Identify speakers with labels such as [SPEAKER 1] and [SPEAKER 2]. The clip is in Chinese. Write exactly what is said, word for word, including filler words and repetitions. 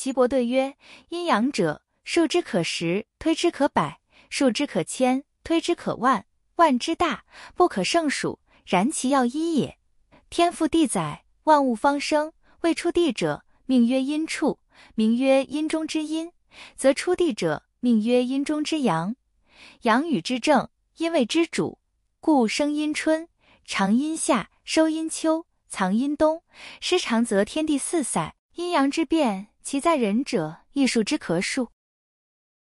[SPEAKER 1] 岐伯对曰：阴阳者，数之可十，推之可百，数之可千，推之可万，万之大，不可胜数，然其要一也。天复地载，万物方生，未出地者，命曰阴处，名曰阴中之阴，则出地者，命曰阴中之阳。阳与之正，阴为之主，故生阴春，长阴夏，收阴秋，藏阴冬。失常则天地四塞，阴阳之变，其在人者，亦数之可数。